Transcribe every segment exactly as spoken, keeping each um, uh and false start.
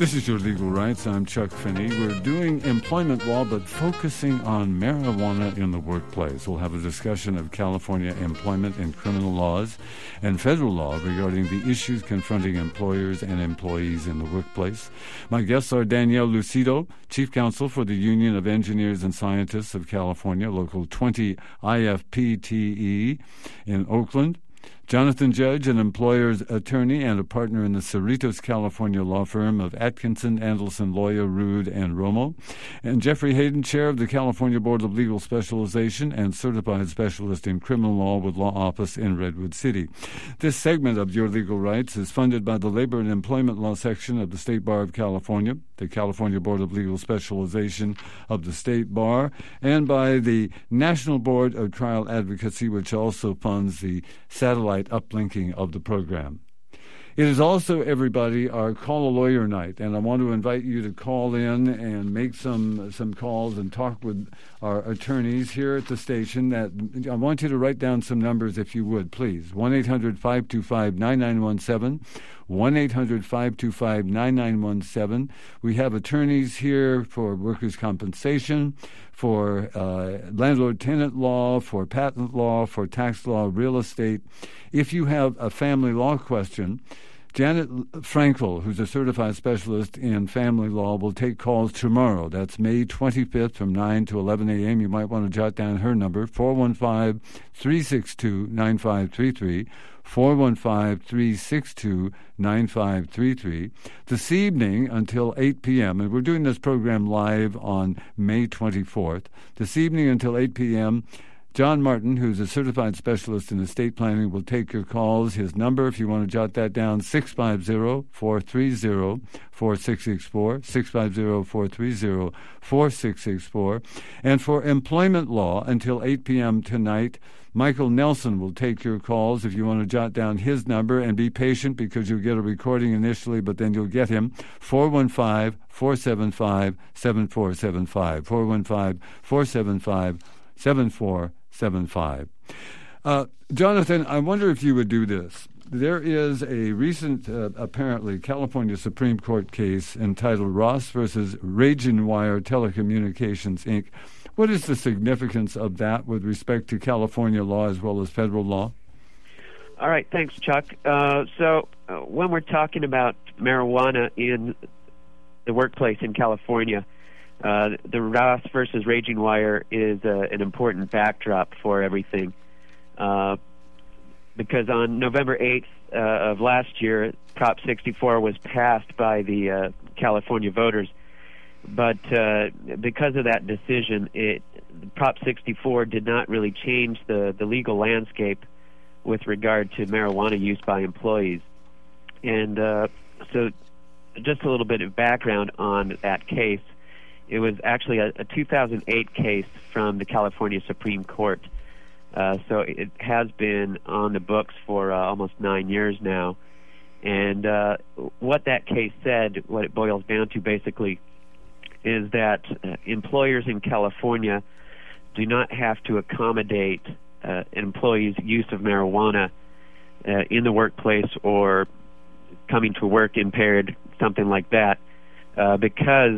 This is Your Legal Rights. I'm Chuck Finney. We're doing employment law, but focusing on marijuana in the workplace. We'll have a discussion of California employment and criminal laws and federal law regarding the issues confronting employers and employees in the workplace. My guests are Danielle Lucido, Chief Counsel for the Union of Engineers and Scientists of California, Local twenty I F P T E in Oakland. Jonathan Judge, an employer's attorney and a partner in the Cerritos, California law firm of Atkinson, Andelson, Loya, Rude, and Romo. And Jeffrey Hayden, chair of the California Board of Legal Specialization and certified specialist in criminal law with law office in Redwood City. This segment of Your Legal Rights is funded by the Labor and Employment Law section of the State Bar of California, the California Board of Legal Specialization of the State Bar, and by the National Board of Trial Advocacy, which also funds the satellite uplinking of the program. It is also, everybody, our Call a Lawyer night, and I want to invite you to call in and make some some calls and talk with our attorneys here at the station. That I want you to write down some numbers, if you would, please. one eight hundred five two five nine nine one seven, one eight hundred five two five nine nine one seven. We have attorneys here for workers' compensation, for uh, landlord-tenant law, for patent law, for tax law, real estate. If you have a family law question, Janet Frankel, who's a certified specialist in family law, will take calls tomorrow. That's May twenty-fifth from nine to eleven a.m. You might want to jot down her number, four one five, three six two, nine five three three, four one five, three six two, nine five three three. This evening until eight p.m., and we're doing this program live on May twenty-fourth. This evening until eight p.m., John Martin, who's a certified specialist in estate planning, will take your calls. His number, if you want to jot that down, six five zero, four three zero, four six six four, six five zero, four three zero, four six six four. And for employment law, until eight p.m. tonight, Michael Nelson will take your calls. If you want to jot down his number, and be patient because you'll get a recording initially, but then you'll get him, four one five, four seven five, seven four seven five, four one five, four seven five, seven four seven five. Uh, Jonathan, I wonder if you would do this. There is a recent, uh, apparently, California Supreme Court case entitled Ross versus RagingWire Telecommunications, Incorporated. What is the significance of that with respect to California law as well as federal law? All right, thanks, Chuck. Uh, so uh, when we're talking about marijuana in the workplace in California, Uh, the Ross versus RagingWire is uh, an important backdrop for everything, uh, because on November eighth uh, of last year, Prop sixty-four was passed by the uh, California voters, but uh, because of that decision, it, Prop sixty-four did not really change the, the legal landscape with regard to marijuana use by employees. And uh, so just a little bit of background on that case. It was actually a, a two thousand eight case from the California Supreme Court. Uh, so it has been on the books for uh, almost nine years now. And uh, what that case said, what it boils down to basically, is that uh, employers in California do not have to accommodate uh, employees' use of marijuana uh, in the workplace or coming to work impaired, something like that, uh, because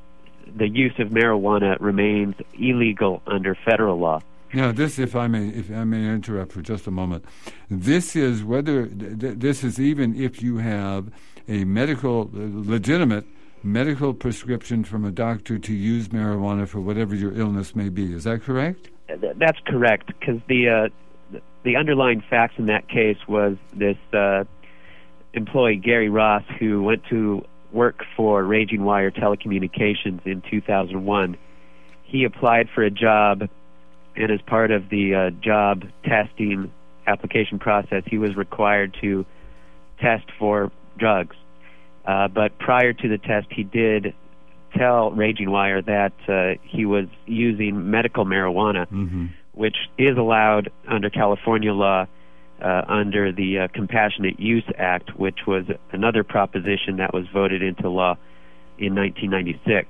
the use of marijuana remains illegal under federal law. Now, this, if I may, if I may interrupt for just a moment, this is whether th- this is even if you have a medical, legitimate medical prescription from a doctor to use marijuana for whatever your illness may be. Is that correct? That's correct, because the uh, the underlying facts in that case was this uh, employee, Gary Ross, who went to work for RagingWire Telecommunications in two thousand one. He applied for a job, and as part of the uh, job testing application process, he was required to test for drugs. Uh, but prior to the test, he did tell RagingWire that uh, he was using medical marijuana, mm-hmm. which is allowed under California law Uh, under the uh, Compassionate Use Act, which was another proposition that was voted into law in nineteen ninety-six.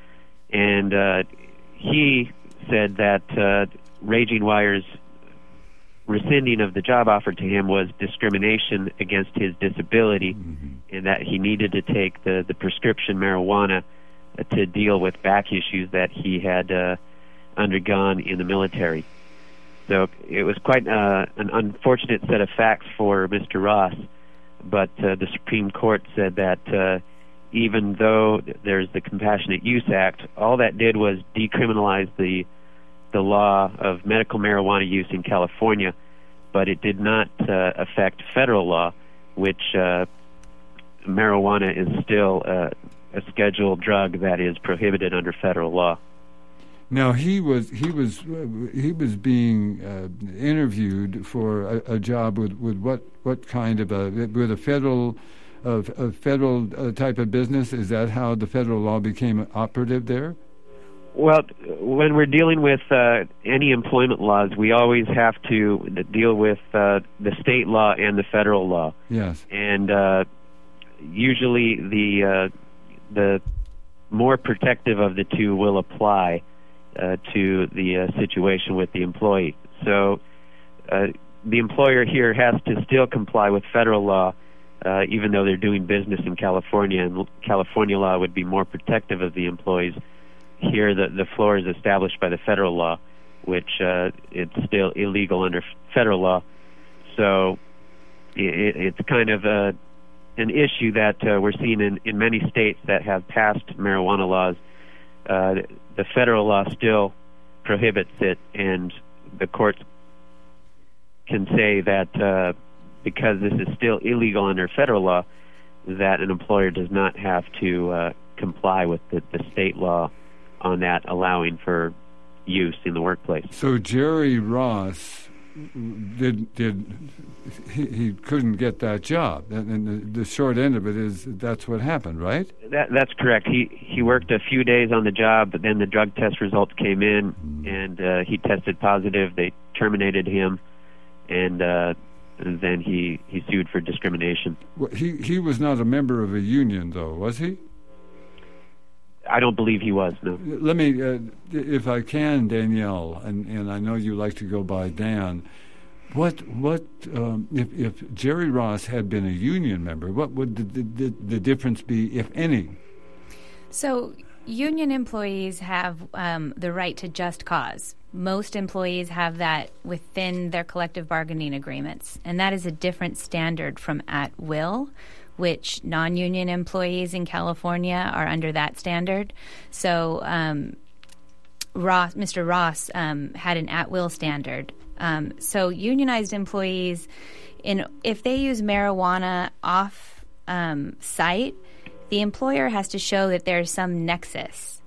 And uh, he said that uh, RagingWire's rescinding of the job offer to him was discrimination against his disability, mm-hmm. and that he needed to take the, the prescription marijuana uh, to deal with back issues that he had uh, undergone in the military. So it was quite uh, an unfortunate set of facts for Mister Ross, but uh, the Supreme Court said that uh, even though there's the Compassionate Use Act, all that did was decriminalize the the law of medical marijuana use in California, but it did not uh, affect federal law, which uh, marijuana is still uh, a scheduled drug that is prohibited under federal law. Now he was he was uh, he was being uh, interviewed for a, a job with, with what what kind of a with a federal uh, a federal uh, type of business? Is that how the federal law became operative there? Well, when we're dealing with uh, any employment laws, we always have to deal with uh, the state law and the federal law. Yes. And uh, usually the uh, the more protective of the two will apply uh, to the uh, situation with the employee. So uh, the employer here has to still comply with federal law, uh, even though they're doing business in California, and California law would be more protective of the employees. Here, the, the floor is established by the federal law, which uh, it's still illegal under f- federal law. So it, it's kind of a, an issue that uh, we're seeing in, in many states that have passed marijuana laws. Uh, the federal law still prohibits it, and the courts can say that uh, because this is still illegal under federal law, that an employer does not have to uh, comply with the, the state law on that, allowing for use in the workplace. So Jerry Ross did did he, he couldn't get that job, and the, the short end of it is that's what happened, right? That that's correct. He he worked a few days on the job, but then the drug test results came in, mm. and uh, he tested positive. They terminated him, and, uh, and then he, he sued for discrimination. Well, he he was not a member of a union, though, was he? I don't believe he was, no. Let me, uh, if I can, Danielle, and, and I know you like to go by Dan, what, what um, if, if Jerry Ross had been a union member, what would the, the, the difference be, if any? So union employees have um, the right to just cause. Most employees have that within their collective bargaining agreements, and that is a different standard from at will, which non-union employees in California are under that standard. So um, Ross, Mister Ross um, had an at-will standard. Um, so unionized employees, in if they use marijuana off um, site, the employer has to show that there's some nexus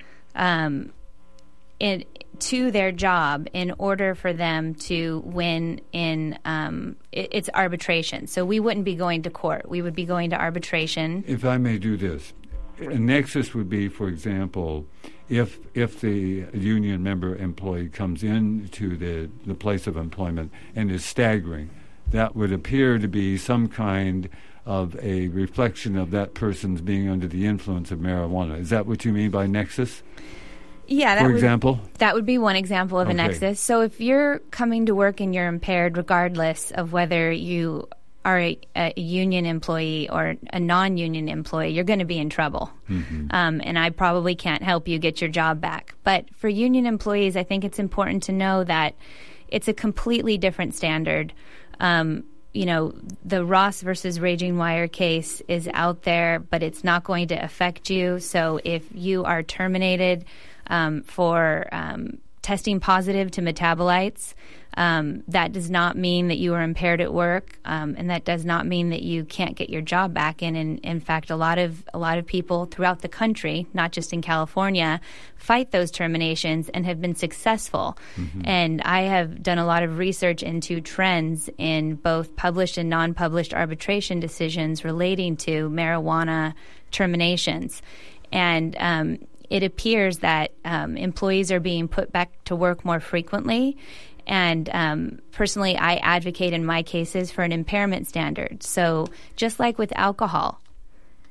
um, in, to their job in order for them to win in um, it, it's arbitration. So we wouldn't be going to court. We would be going to arbitration. If I may do this, a nexus would be, for example, if if the union member employee comes into the, the place of employment and is staggering, that would appear to be some kind of a reflection of that person's being under the influence of marijuana. Is that what you mean by nexus? Yeah, that for would, example? That would be one example of okay. a nexus. So if you're coming to work and you're impaired, regardless of whether you are a, a union employee or a non-union employee, you're going to be in trouble. Mm-hmm. Um, and I probably can't help you get your job back. But for union employees, I think it's important to know that it's a completely different standard. Um, you know, the Ross versus Raging Wire case is out there, but it's not going to affect you. So if you are terminated Um, for um, testing positive to metabolites, um, that does not mean that you are impaired at work, um, and that does not mean that you can't get your job back. And in, in fact, a lot of a lot of people throughout the country, not just in California, fight those terminations and have been successful. Mm-hmm. And I have done a lot of research into trends in both published and non-published arbitration decisions relating to marijuana terminations, and um, it appears that um, employees are being put back to work more frequently. And um, personally, I advocate in my cases for an impairment standard. So just like with alcohol,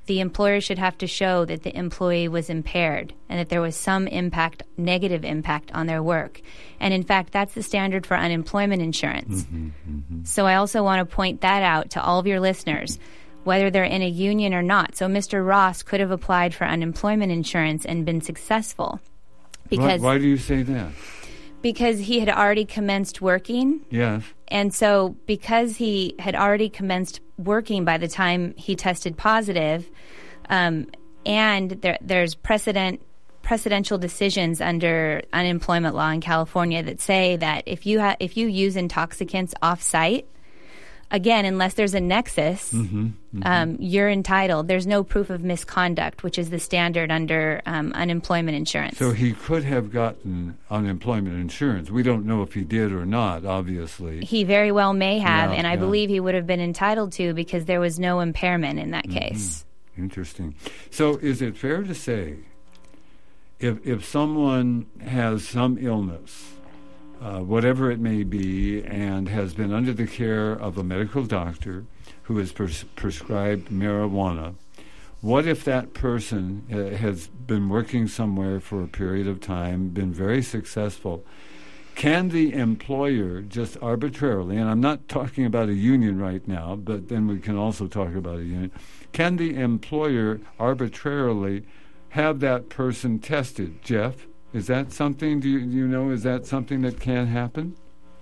the employer should have to show that the employee was impaired and that there was some impact, negative impact on their work. And in fact, that's the standard for unemployment insurance. Mm-hmm, mm-hmm. So I also want to point that out to all of your listeners, whether they're in a union or not. So Mister Ross could have applied for unemployment insurance and been successful. Because why, why do you say that? Because he had already commenced working. Yes. And so because he had already commenced working by the time he tested positive, um, and there, there's precedent precedential decisions under unemployment law in California that say that if you ha- if you use intoxicants off-site, again, unless there's a nexus, mm-hmm, mm-hmm. Um, you're entitled. There's no proof of misconduct, which is the standard under um, unemployment insurance. So he could have gotten unemployment insurance. We don't know if he did or not, obviously. He very well may have, yeah, and I yeah. believe he would have been entitled to because there was no impairment in that mm-hmm. case. Interesting. So is it fair to say if if someone has some illness, Uh, whatever it may be, and has been under the care of a medical doctor who has pres- prescribed marijuana, what if that person uh, has been working somewhere for a period of time, been very successful? Can the employer just arbitrarily, and I'm not talking about a union right now, but then we can also talk about a union, can the employer arbitrarily have that person tested? Jeff? Is that something, do you, do you know, is that something that can happen?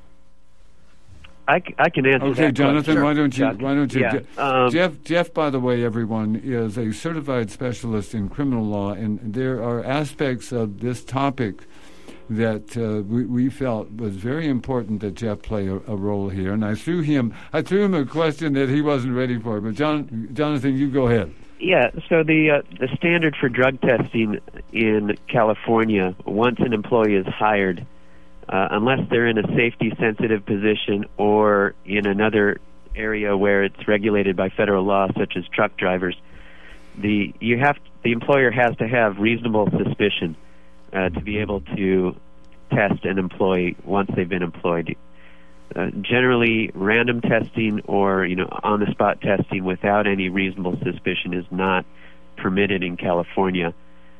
I, c- I can answer okay, that Jonathan, question. why don't you, Chuck. why don't you, Yeah, Je- um, Jeff, Jeff, by the way, everyone, is a certified specialist in criminal law, and there are aspects of this topic that uh, we, we felt was very important that Jeff play a, a role here, and I threw him, I threw him a question that he wasn't ready for, but John, Jonathan, you go ahead. Yeah, so the uh, the standard for drug testing in California, once an employee is hired, uh, unless they're in a safety-sensitive position or in another area where it's regulated by federal law, such as truck drivers, the you have the employer has to have reasonable suspicion uh, to be able to test an employee once they've been employed. Uh, generally, random testing or you know on-the-spot testing without any reasonable suspicion is not permitted in California.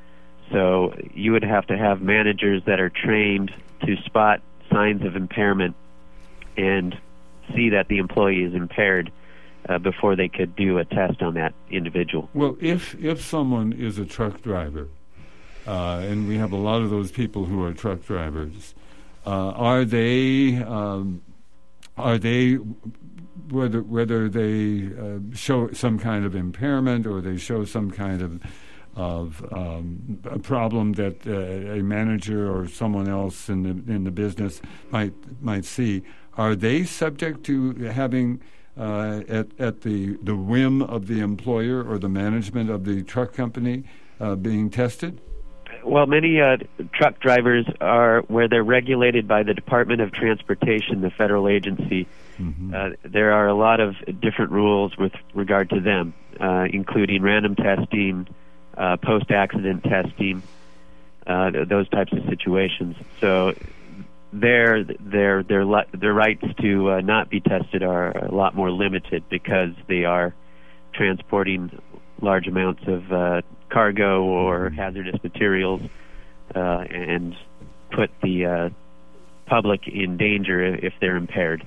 So you would have to have managers that are trained to spot signs of impairment and see that the employee is impaired uh, before they could do a test on that individual. Well, if if someone is a truck driver, uh, and we have a lot of those people who are truck drivers, uh, are they um, are they whether whether they uh, show some kind of impairment or they show some kind of of um, a problem that uh, a manager or someone else in the in the business might might see, are they subject to having uh, at at the the whim of the employer or the management of the truck company uh, being tested? Well, many uh, truck drivers are where they're regulated by the Department of Transportation, the federal agency. Mm-hmm. Uh, there are a lot of different rules with regard to them, uh, including random testing, uh, post-accident testing, uh, th- those types of situations. So their their their li- their rights to uh, not be tested are a lot more limited because they are transporting large amounts of uh, cargo or hazardous materials uh, and put the uh, public in danger if they're impaired.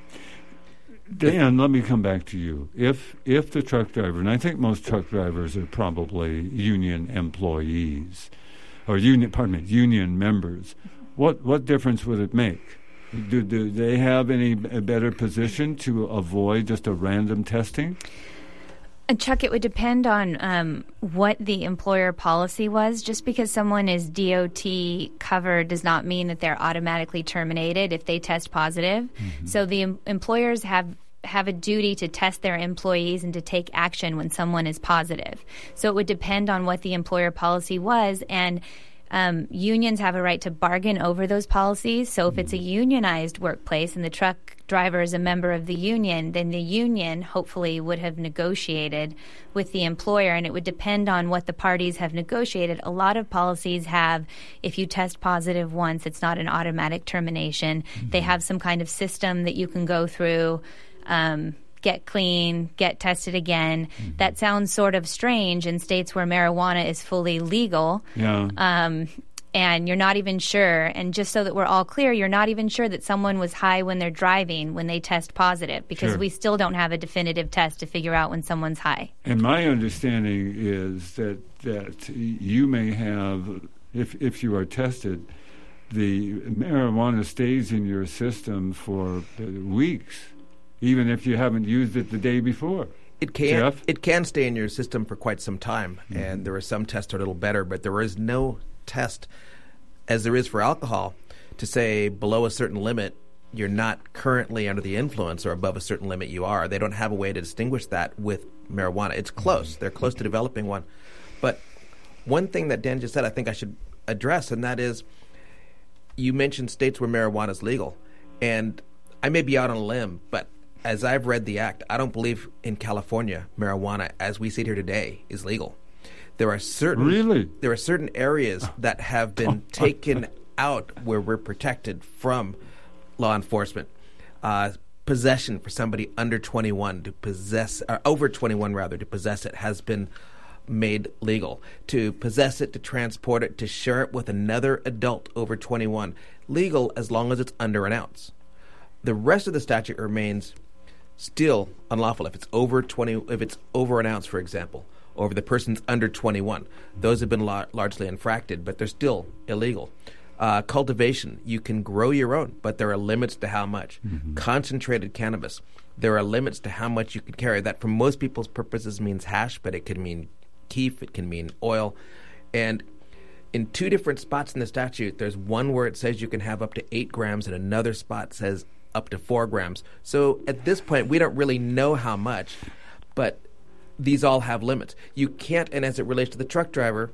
Dan, let me come back to you. If if the truck driver, and I think most truck drivers are probably union employees, or union, pardon me, union members, what what difference would it make? Do, do they have any a better position to avoid just a random testing? Uh, Chuck, it would depend on um, what the employer policy was. Just because someone is D O T covered does not mean that they're automatically terminated if they test positive. Mm-hmm. So the em- employers have have a duty to test their employees and to take action when someone is positive. So it would depend on what the employer policy was, and Um, unions have a right to bargain over those policies. So if it's a unionized workplace and the truck driver is a member of the union, then the union hopefully would have negotiated with the employer, and it would depend on what the parties have negotiated. A lot of policies have, if you test positive once, it's not an automatic termination. Mm-hmm. They have some kind of system that you can go through, um, get clean, get tested again. Mm-hmm. That sounds sort of strange in states where marijuana is fully legal. Yeah. Um, and you're not even sure. And just so that we're all clear, you're not even sure that someone was high when they're driving when they test positive, because sure. we still don't have a definitive test to figure out when someone's high. And my understanding is that that you may have, if if you are tested, the marijuana stays in your system for weeks, even if you haven't used it the day before. It can Jeff? It can stay in your system for quite some time, mm-hmm. and there are some tests that are a little better, but there is no test, as there is for alcohol, to say below a certain limit you're not currently under the influence, or above a certain limit you are. They don't have a way to distinguish that with marijuana. It's close. They're close to developing one. But one thing that Dan just said I think I should address, and that is, you mentioned states where marijuana is legal. And I may be out on a limb, but as I've read the act, I don't believe in California marijuana, as we see it here today, is legal. There are certain really? There are certain areas that have been taken out where we're protected from law enforcement. Uh, possession for somebody under twenty-one to possess, or over twenty-one rather, to possess it has been made legal. To possess it, to transport it, to share it with another adult over twenty-one, legal as long as it's under an ounce. The rest of the statute remains still unlawful if it's over twenty, if it's over an ounce, for example, or if the person's under twenty-one. Those have been la- largely infracted, but they're still illegal. Uh, cultivation, you can grow your own, but there are limits to how much. Mm-hmm. Concentrated cannabis, there are limits to how much you can carry. That for most people's purposes means hash, but it can mean keef, it can mean oil. And in two different spots in the statute, there's one where it says you can have up to eight grams, and another spot says up to four grams. So at this point, we don't really know how much, but these all have limits. You can't, and as it relates to the truck driver,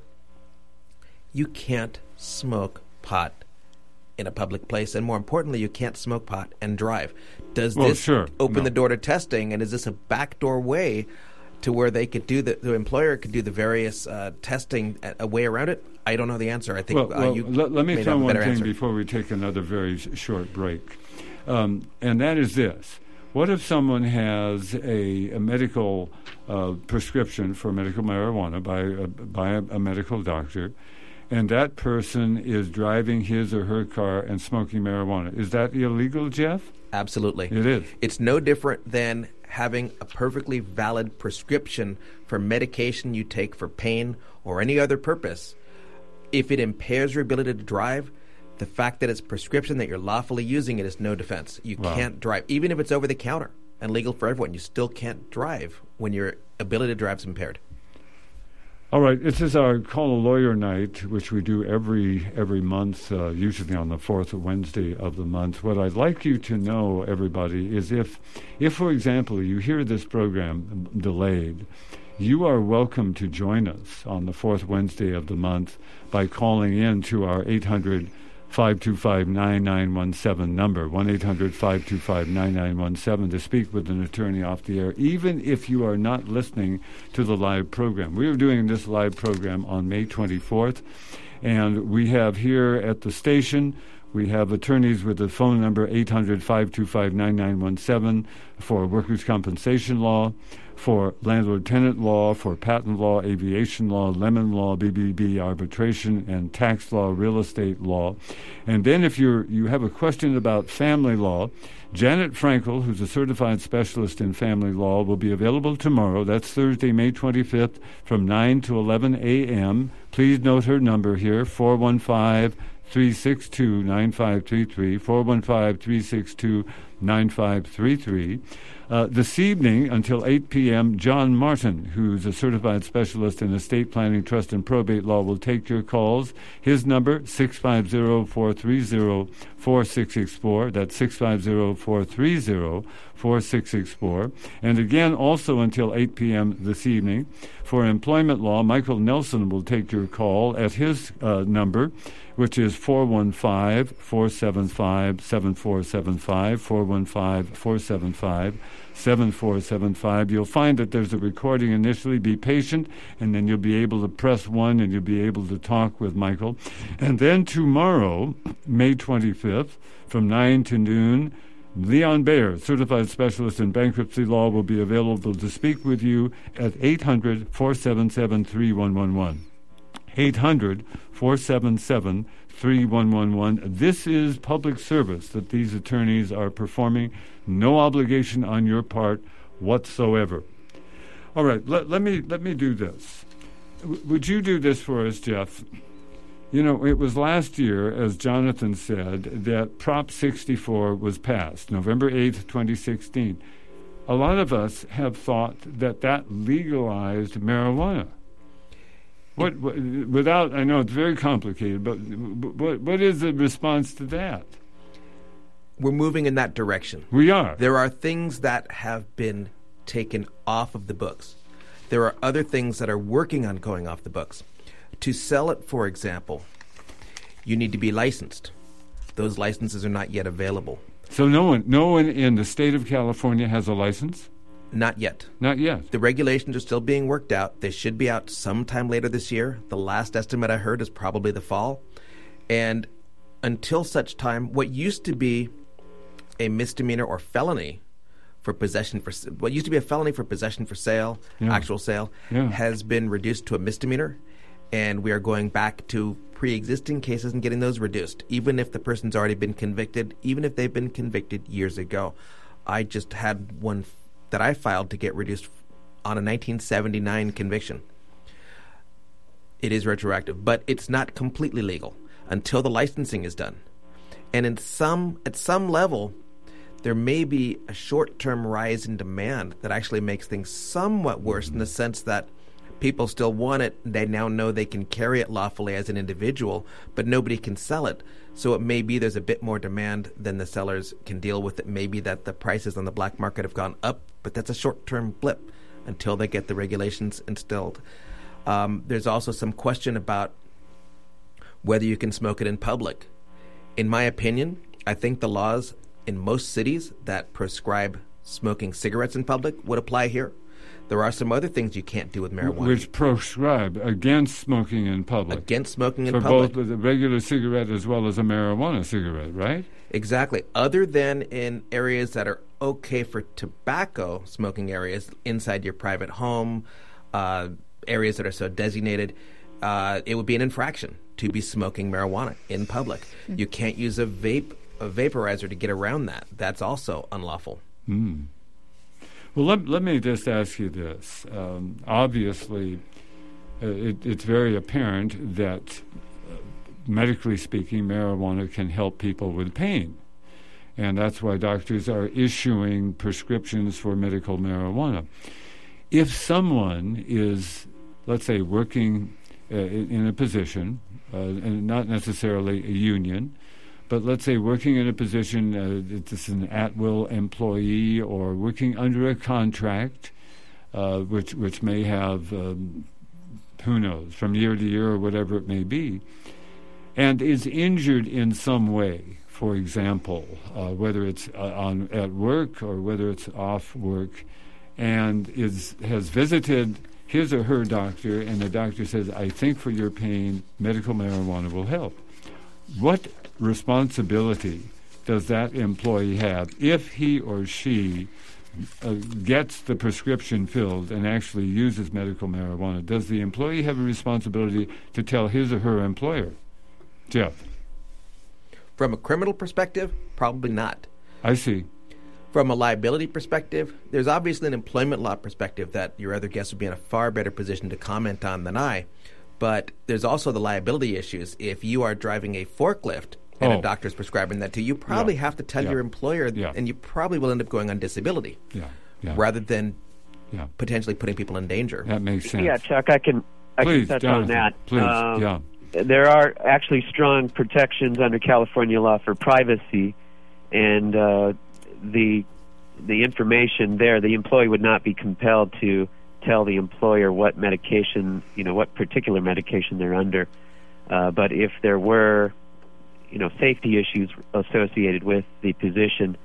you can't smoke pot in a public place, and more importantly, you can't smoke pot and drive. Does well, this sure. open no. the door to testing, and is this a backdoor way to where they could do the, the employer could do the various uh, testing, a, a way around it? I don't know the answer. I think well, uh, well, you let, let me may throw have a one better thing answer. before we take another very sh- short break, um, and that is this. What if someone has a, a medical uh, prescription for medical marijuana by a, by a, a medical doctor, and that person is driving his or her car and smoking marijuana? Is that illegal, Jeff? Absolutely. It is. It's no different than having a perfectly valid prescription for medication you take for pain or any other purpose. If it impairs your ability to drive, the fact that it's prescription, that you're lawfully using it, is no defense. You wow. can't drive. Even if it's over the counter and legal for everyone, you still can't drive when your ability to drive is impaired. All right, this is our Call a Lawyer night, which we do every every month, uh, usually on the fourth Wednesday of the month. What I'd like you to know, everybody, is if, if for example, you hear this program delayed, you are welcome to join us on the fourth Wednesday of the month by calling in to our eight hundred, five two five, nine nine one seven number, one eight hundred, five two five, nine nine one seven, to speak with an attorney off the air, even if you are not listening to the live program. We are doing this live program on May twenty-fourth, and we have here at the station, we have attorneys with the phone number eight hundred, five two five, nine nine one seven for workers' compensation law, for landlord-tenant law, for patent law, aviation law, lemon law, B B B arbitration, and tax law, real estate law. And then if you're, you have a question about family law, Janet Frankel, who's a certified specialist in family law, will be available tomorrow. That's Thursday, May twenty-fifth, from nine to eleven a.m. Please note her number here, four one five, three six two, nine five three three, four one five, three six two, nine five three three. Uh, this evening until eight p.m., John Martin, who's a certified specialist in estate planning, trust, and probate law, will take your calls. His number, six five zero, four three zero, four six six four. That's six five zero, four three zero, four six six four. And again, also until eight p.m. this evening, for employment law, Michael Nelson will take your call at his uh, number, which is four one five, four seven five, seven four seven five, four one five, four seven five, seven four seven five. You'll find that there's a recording initially. Be patient, and then you'll be able to press one, and you'll be able to talk with Michael. And then tomorrow, May twenty-fifth, from nine to noon, Leon Bayer, certified specialist in bankruptcy law, will be available to speak with you at eight hundred, four seven seven, three one one one. eight hundred, four seven seven, three one one one. This is public service that these attorneys are performing. No obligation on your part whatsoever. All right, let, let me let me do this. W- would you do this for us, Jeff? You know, it was last year, as Jonathan said, that Prop sixty-four was passed, November eighth, twenty sixteen. A lot of us have thought that that legalized marijuana. What, what without, I know it's very complicated, but what what is the response to that? We're moving in that direction. We are. There are things that have been taken off of the books. There are other things that are working on going off the books. To sell it, for example, you need to be licensed. Those licenses are not yet available. So no one, no one in the state of California has a license? Not yet. Not yet. The regulations are still being worked out. They should be out sometime later this year. The last estimate I heard is probably the fall. And until such time, what used to be a misdemeanor or felony for possession for what used to be a felony for possession for sale, yeah. actual sale, yeah. has been reduced to a misdemeanor. And we are going back to pre-existing cases and getting those reduced, even if the person's already been convicted, even if they've been convicted years ago. I just had one that I filed to get reduced on a nineteen seventy-nine conviction. It is retroactive, but it's not completely legal until the licensing is done. And in some, at some level, there may be a short-term rise in demand that actually makes things somewhat worse in the sense that people still want it. They now know they can carry it lawfully as an individual, but nobody can sell it. So it may be there's a bit more demand than the sellers can deal with. It may be that the prices on the black market have gone up, but that's a short-term blip until they get the regulations instilled. Um, there's also some question about whether you can smoke it in public. In my opinion, I think the laws in most cities that prescribe smoking cigarettes in public would apply here. There are some other things you can't do with marijuana. Which proscribe against smoking in public. Against smoking in for public. For both the regular cigarette as well as a marijuana cigarette, right? Exactly. Other than in areas that are okay for tobacco smoking areas, inside your private home, uh, areas that are so designated, uh, it would be an infraction to be smoking marijuana in public. Mm. You can't use a vape, a vaporizer to get around that. That's also unlawful. Mm. Well, let, let me just ask you this. Um, obviously, uh, it, it's very apparent that, uh, medically speaking, marijuana can help people with pain. And that's why doctors are issuing prescriptions for medical marijuana. If someone is, let's say, working uh, in, in a position, uh, and not necessarily a union, but let's say working in a position, uh, it's an at-will employee or working under a contract, uh, which which may have, um, who knows, from year to year or whatever it may be, and is injured in some way, for example, uh, whether it's uh, on at work or whether it's off work, and is has visited his or her doctor, and the doctor says, I think for your pain, medical marijuana will help. What responsibility does that employee have if he or she uh, gets the prescription filled and actually uses medical marijuana? Does the employee have a responsibility to tell his or her employer? Jeff? From a criminal perspective, probably not. I see. From a liability perspective, there's obviously an employment law perspective that your other guests would be in a far better position to comment on than I. But there's also the liability issues. If you are driving a forklift and oh. a doctor's prescribing that to you, you probably yeah. have to tell yeah. your employer, yeah. and you probably will end up going on disability yeah. Yeah. rather than yeah. potentially putting people in danger. That makes sense. Yeah, Chuck, I can, I Please, can touch Jonathan, on that. Please, um, yeah. There are actually strong protections under California law for privacy, and uh, the the information there, the employee would not be compelled to tell the employer what medication, you know, what particular medication they're under. Uh, but if there were, you know, safety issues associated with the position,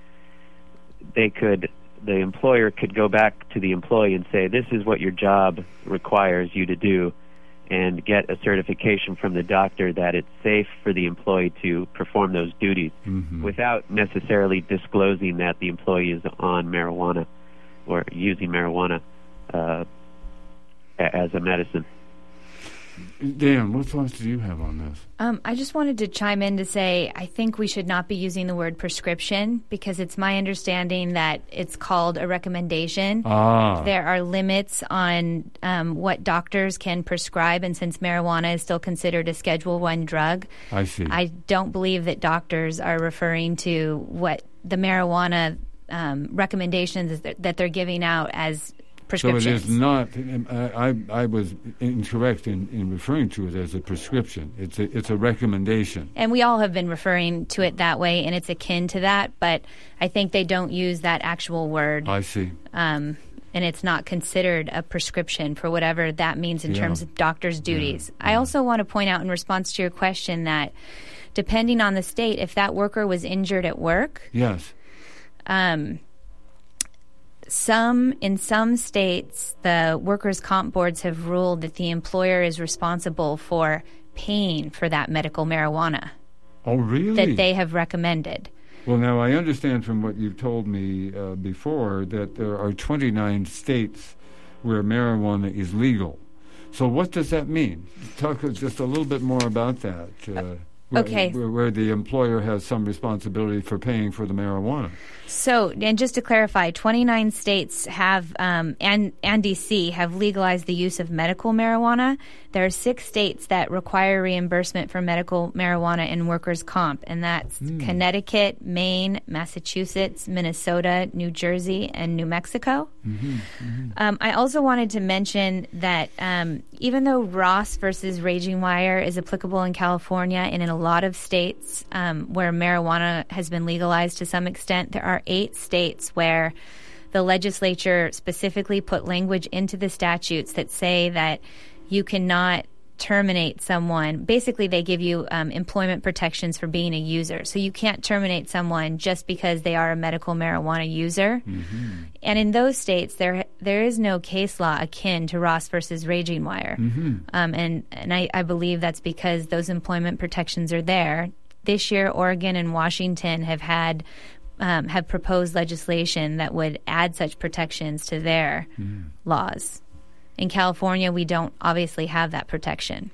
they could, the employer could go back to the employee and say, this is what your job requires you to do. and get a certification from the doctor that it's safe for the employee to perform those duties mm-hmm. without necessarily disclosing that the employee is on marijuana or using marijuana uh, as a medicine. Dan, what thoughts do you have on this? Um, I just wanted to chime in to say I think we should not be using the word prescription because it's my understanding that it's called a recommendation. Ah. There are limits on um, what doctors can prescribe, and since marijuana is still considered a Schedule One drug, I see. I don't believe that doctors are referring to what the marijuana um, recommendations that they're giving out as prescriptions. So it is not. I I was incorrect in, in referring to it as a prescription. It's a it's a recommendation. And we all have been referring to it that way, and it's akin to that. But I think they don't use that actual word. I see. Um, and it's not considered a prescription for whatever that means in yeah. terms of doctors' duties. Yeah. I yeah. also want to point out in response to your question that depending on the state, if that worker was injured at work, yes. Um. Some in some states, the workers' comp boards have ruled that the employer is responsible for paying for that medical marijuana. Oh, really? That they have recommended. Well, now I understand from what you've told me uh, before that there are twenty-nine states where marijuana is legal. So what does that mean? Talk just a little bit more about that. Uh, okay. Where, where the employer has some responsibility for paying for the marijuana. So, and just to clarify, twenty-nine states have, um, and, and D C have legalized the use of medical marijuana. There are six states that require reimbursement for medical marijuana in workers' comp, and that's mm. Connecticut, Maine, Massachusetts, Minnesota, New Jersey, and New Mexico. Mm-hmm, mm-hmm. Um, I also wanted to mention that um, even though Ross versus Raging Wire is applicable in California and in a lot of states um, where marijuana has been legalized to some extent, there are eight states where the legislature specifically put language into the statutes that say that you cannot terminate someone. Basically, they give you um, employment protections for being a user. So you can't terminate someone just because they are a medical marijuana user. Mm-hmm. And in those states, there there is no case law akin to Ross versus Raging Wire. Mm-hmm. Um, and and I, I believe that's because those employment protections are there. This year, Oregon and Washington have had um, have proposed legislation that would add such protections to their mm. laws. In California, we don't obviously have that protection.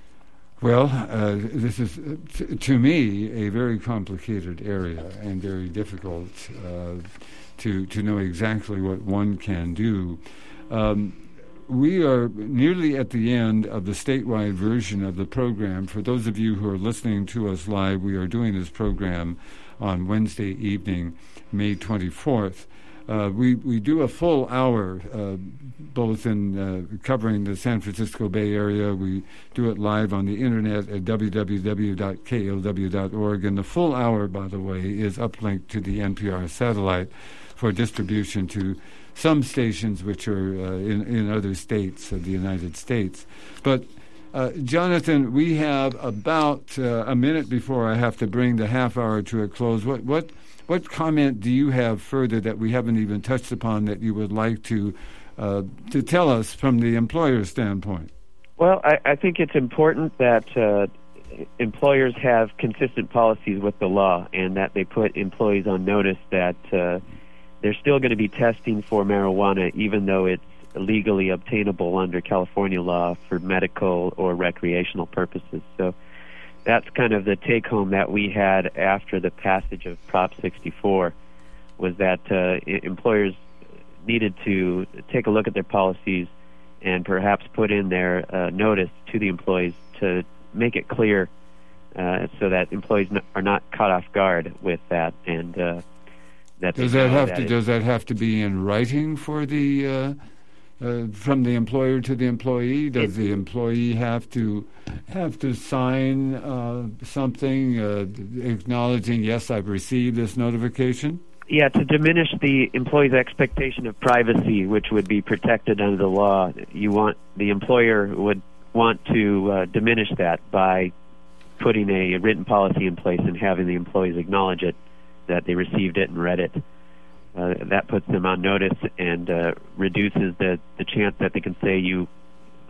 Well, uh, this is, uh, t- to me, a very complicated area and very difficult uh, to to know exactly what one can do. Um, we are nearly at the end of the statewide version of the program. For those of you who are listening to us live, we are doing this program on Wednesday evening, May twenty-fourth. Uh, we, we do a full hour, uh, both in uh, covering the San Francisco Bay Area. We do it live on the internet at w w w dot k l w dot org. And the full hour, by the way, is uplinked to the N P R satellite for distribution to some stations which are uh, in, in other states of the United States. But, uh, Jonathan, we have about uh, a minute before I have to bring the half hour to a close. What what What comment do you have further that we haven't even touched upon that you would like to uh, to tell us from the employer's standpoint? Well, I, I think it's important that uh, employers have consistent policies with the law and that they put employees on notice that uh, they're still going to be testing for marijuana even though it's legally obtainable under California law for medical or recreational purposes. So that's kind of the take-home that we had after the passage of Prop sixty-four, was that uh, employers needed to take a look at their policies and perhaps put in their uh, notice to the employees to make it clear uh, so that employees n- are not caught off guard with that. And uh, that does that have that to does that have to be in writing for the uh, uh, from the employer to the employee? Does it, the employee have to have to sign uh, something uh, acknowledging, yes, I've received this notification? Yeah, to diminish the employee's expectation of privacy, which would be protected under the law, you want the employer would want to uh, diminish that by putting a written policy in place and having the employees acknowledge it, that they received it and read it. Uh, that puts them on notice and uh, reduces the, the chance that they can say you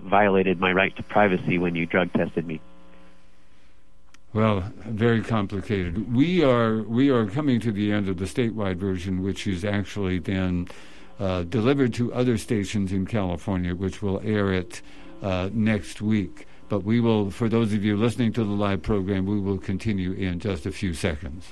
violated my right to privacy when you drug tested me. Well, very complicated. We are we are coming to the end of the statewide version, which is actually then uh, delivered to other stations in California, which will air it uh, next week. But we will, for those of you listening to the live program, we will continue in just a few seconds.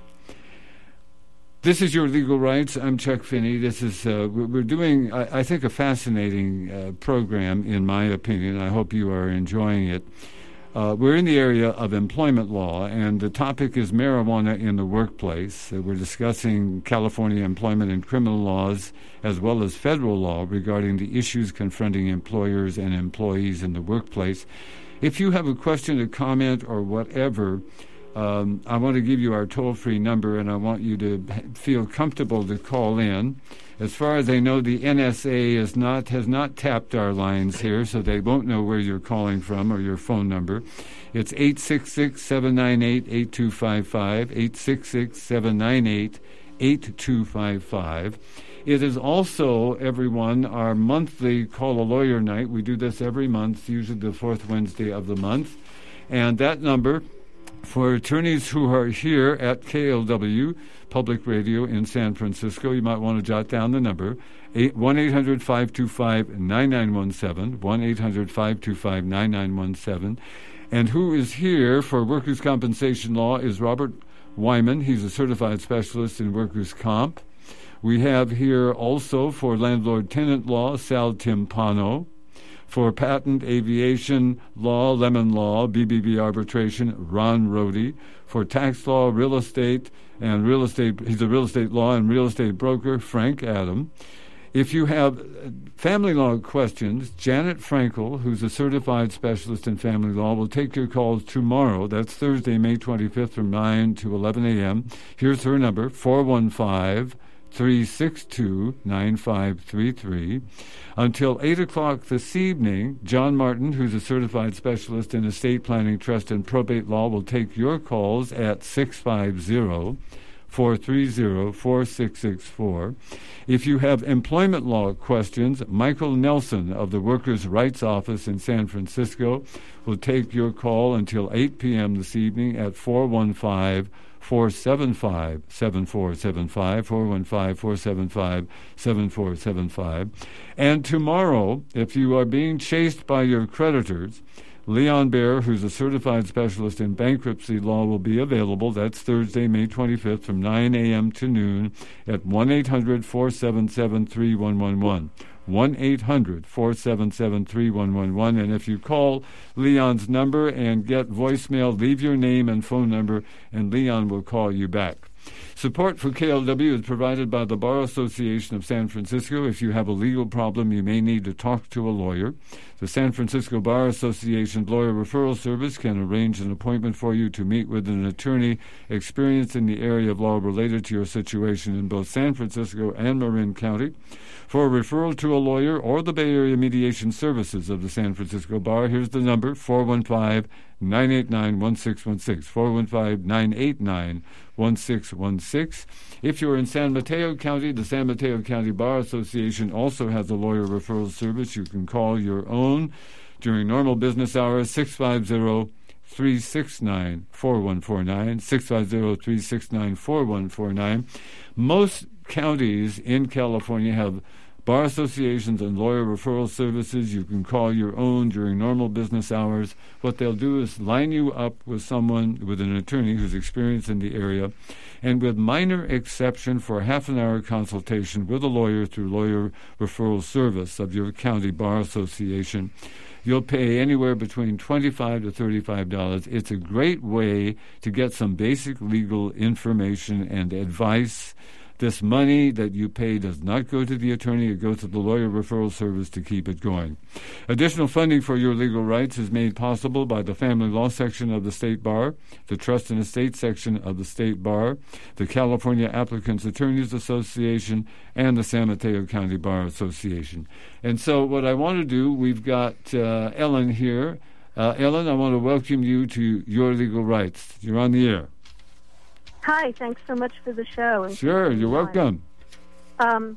This is Your Legal Rights. I'm Chuck Finney. This is uh, we're doing, I, I think, a fascinating uh, program, in my opinion. I hope you are enjoying it. Uh, we're in the area of employment law, and the topic is marijuana in the workplace. Uh, we're discussing California employment and criminal laws, as well as federal law regarding the issues confronting employers and employees in the workplace. If you have a question, a comment, or whatever, um, I want to give you our toll-free number, and I want you to feel comfortable to call in. As far as I know, the N S A is not has not tapped our lines here, so they won't know where you're calling from or your phone number. It's eight six six, seven nine eight, eight two five five, eight six six, seven nine eight, eight two five five. It is also, everyone, our monthly Call a Lawyer night. We do this every month, usually the fourth Wednesday of the month. And that number, for attorneys who are here at K L W Public Radio in San Francisco, you might want to jot down the number, one eight hundred, five two five, nine nine one seven, one eight hundred, five two five, nine nine one seven. And who is here for workers' compensation law is Robert Wyman. He's a certified specialist in workers' comp. We have here also for landlord-tenant law, Sal Timpano. For patent, aviation law, Lemon Law, B B B arbitration, Ron Rohde. For tax law, real estate, and real estate, he's a real estate law and real estate broker, Frank Adam. If you have family law questions, Janet Frankel, who's a certified specialist in family law, will take your calls tomorrow. That's Thursday, May twenty-fifth from nine to eleven a.m. Here's her number, four one five, three six two, nine five three three. Until eight o'clock this evening, John Martin, who's a certified specialist in estate planning, trust, and probate law, will take your calls at six five zero, four three zero, four six six four. If you have employment law questions, Michael Nelson of the Workers' Rights Office in San Francisco will take your call until eight p.m. this evening at four one five, four seven five, seven four seven five, four one five, four seven five, seven four seven five. And tomorrow, if you are being chased by your creditors, Leon Baer, who's a certified specialist in bankruptcy law, will be available. That's Thursday, May twenty-fifth from nine a.m. to noon at one eight hundred, four seven seven, three one one one. one eight hundred, four seven seven, three one one one. And if you call Leon's number and get voicemail, leave your name and phone number, and Leon will call you back. Support for K L W is provided by the Bar Association of San Francisco. If you have a legal problem, you may need to talk to a lawyer. The San Francisco Bar Association Lawyer Referral Service can arrange an appointment for you to meet with an attorney experienced in the area of law related to your situation in both San Francisco and Marin County. For a referral to a lawyer or the Bay Area Mediation Services of the San Francisco Bar, here's the number, four one five, nine eight nine, one six one six, four one five, nine eight nine, one six one six. If you're in San Mateo County, the San Mateo County Bar Association also has a lawyer referral service. You can call your own during normal business hours, six five zero, three six nine, four one four nine, six five zero, three six nine, four one four nine. Most counties in California have bar associations and lawyer referral services. You can call your own during normal business hours. What they'll do is line you up with someone, with an attorney who's experienced in the area, and with minor exception for a half an hour consultation with a lawyer through lawyer referral service of your county bar association. You'll pay anywhere between twenty-five dollars to thirty-five dollars. It's a great way to get some basic legal information and advice. This money that you pay does not go to the attorney. It goes to the lawyer referral service to keep it going. Additional funding for your legal rights is made possible by the Family Law Section of the State Bar, the Trust and Estate Section of the State Bar, the California Applicants Attorneys Association, and the San Mateo County Bar Association. And so what I want to do, we've got uh, Ellen here. Uh, Ellen, I want to welcome you to Your Legal Rights. You're on the air. Hi, thanks so much for the show. Sure, you're welcome. Um,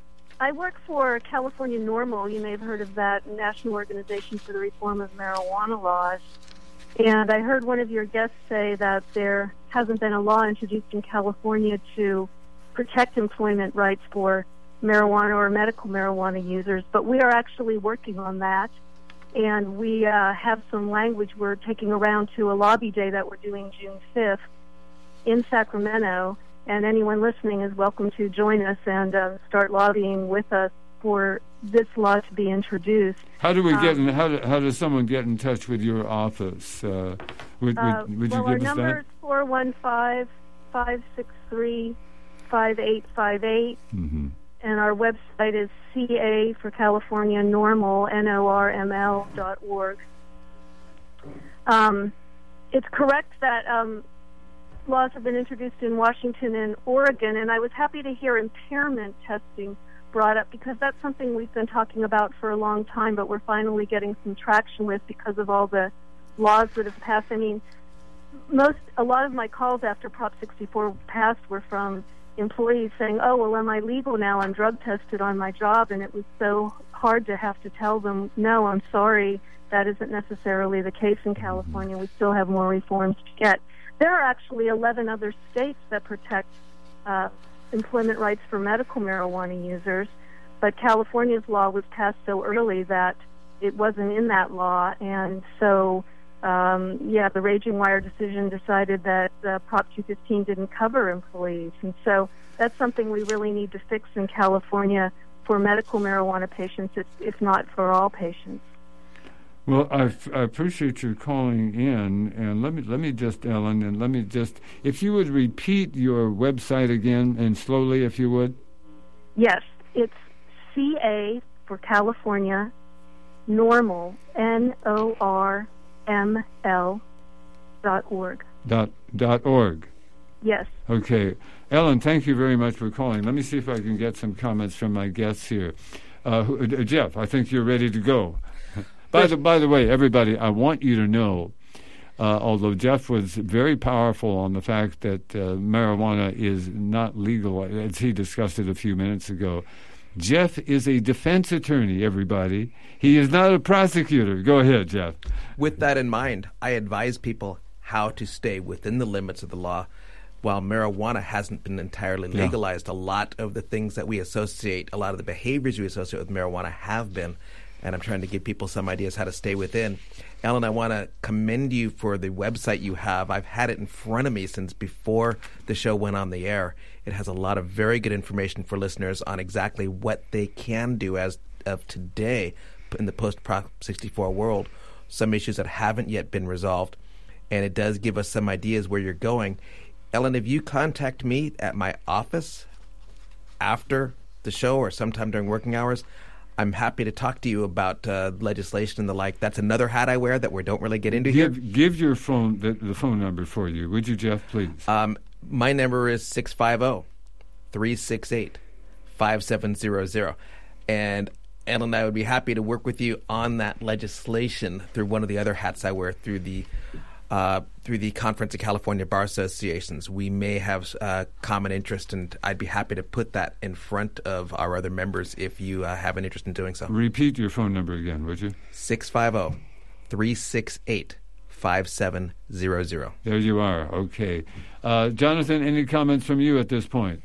I work for California NORML. You may have heard of that, National Organization for the Reform of Marijuana Laws. And I heard one of your guests say that there hasn't been a law introduced in California to protect employment rights for marijuana or medical marijuana users, but we are actually working on that. And we uh, have some language we're taking around to a lobby day that we're doing June fifth in Sacramento. And anyone listening is welcome to join us and uh, start lobbying with us for this law to be introduced. How do we um, get in, how, do, how does someone get in touch with your office? Uh, would, uh, would, would well, you our give us number that? is four one five, five six three, five eight five eight. Mm-hmm. And our website is C A for California NORML, N O R M L dot org. Um, it's correct that um, laws have been introduced in Washington and Oregon, and I was happy to hear impairment testing brought up because that's something we've been talking about for a long time, but we're finally getting some traction with because of all the laws that have passed. I mean, most, a lot of my calls after Prop sixty-four passed were from employees saying, oh, well, am I legal now? I'm drug tested on my job, and it was so hard to have to tell them, no, I'm sorry, that isn't necessarily the case in California. We still have more reforms to get. There are actually eleven other states that protect uh, employment rights for medical marijuana users, but California's law was passed so early that it wasn't in that law, and so Um, yeah, the Raging Wire decision decided that uh, Prop two fifteen didn't cover employees. And so that's something we really need to fix in California for medical marijuana patients, if, if not for all patients. Well, I, f- I appreciate your calling in, and let me let me just, Ellen, and let me just, if you would repeat your website again, and slowly, if you would. Yes, it's C A for California, NORML, N O R M L dot org. Dot, dot org. Yes. Okay. Ellen, thank you very much for calling. Let me see if I can get some comments from my guests here. Uh, who, uh, Jeff, I think you're ready to go. by, the, by the way, everybody, I want you to know, uh, although Jeff was very powerful on the fact that uh, marijuana is not legal, as he discussed it a few minutes ago, Jeff is a defense attorney, everybody. He is not a prosecutor. Go ahead, Jeff. With that in mind, I advise people how to stay within the limits of the law. While marijuana hasn't been entirely legalized, yeah. a lot of the things that we associate, a lot of the behaviors we associate with marijuana have been, and I'm trying to give people some ideas how to stay within. Ellen, I want to commend you for the website you have. I've had it in front of me since before the show went on the air. It has a lot of very good information for listeners on exactly what they can do as of today in the post-Prop sixty-four world, some issues that haven't yet been resolved, and it does give us some ideas where you're going. Ellen, if you contact me at my office after the show or sometime during working hours, I'm happy to talk to you about uh, legislation and the like. That's another hat I wear that we don't really get into give, here. Give your phone, the, the phone number for you, would you, Jeff, please? Um, my number is six five zero, three six eight, five seven zero zero. And Ellen and I would be happy to work with you on that legislation through one of the other hats I wear through the uh, through the Conference of California Bar Associations. We may have uh, common interest, and I'd be happy to put that in front of our other members if you uh, have an interest in doing so. Repeat your phone number again, would you? six five zero, three six eight, five seven zero zero. There you are. Okay. Uh, Jonathan, any comments from you at this point?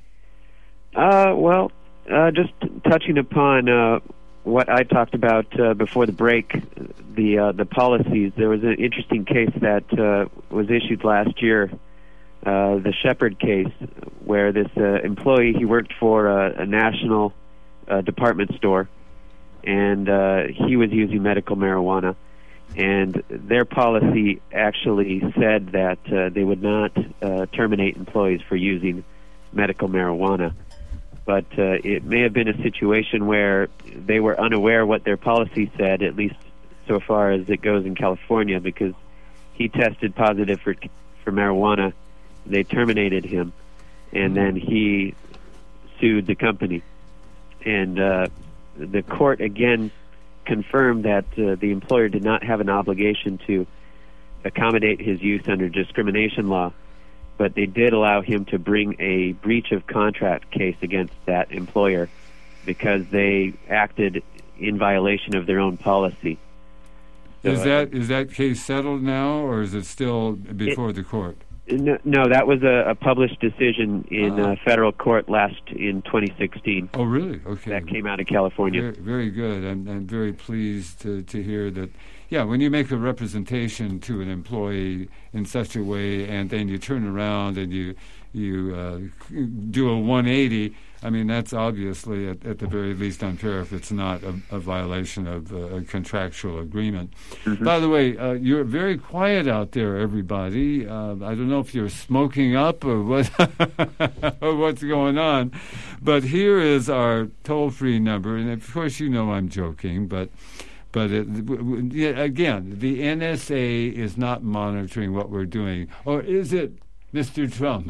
Uh, well, uh, just touching upon uh, what I talked about uh, before the break, the uh, the policies. There was an interesting case that uh, was issued last year, uh, the Shepard case, where this uh, employee, he worked for a, a national uh, department store, and uh, he was using medical marijuana. And their policy actually said that uh, they would not uh, terminate employees for using medical marijuana. But uh, it may have been a situation where they were unaware what their policy said, at least so far as it goes in California, because he tested positive for for marijuana. They terminated him, and then he sued the company. And uh, the court again confirmed that uh, the employer did not have an obligation to accommodate his use under discrimination law, but they did allow him to bring a breach of contract case against that employer because they acted in violation of their own policy. So, is that is that case settled now, or is it still before it, the court? No, no, that was a, a published decision in uh, uh, federal court last in twenty sixteen. Oh, really? Okay. That came out of California. Very, very good. I'm, I'm very pleased to, to hear that. Yeah, when you make a representation to an employee in such a way, and then you turn around and you you uh, do a one eighty, I mean, that's obviously, at, at the very least, unfair if it's not a, a violation of uh, a contractual agreement. Mm-hmm. By the way, uh, you're very quiet out there, everybody. Uh, I don't know if you're smoking up or what, or what's going on, but here is our toll-free number, and of course, you know I'm joking, but. But it, w- w- again, the N S A is not monitoring what we're doing. Or is it, Mister Trump?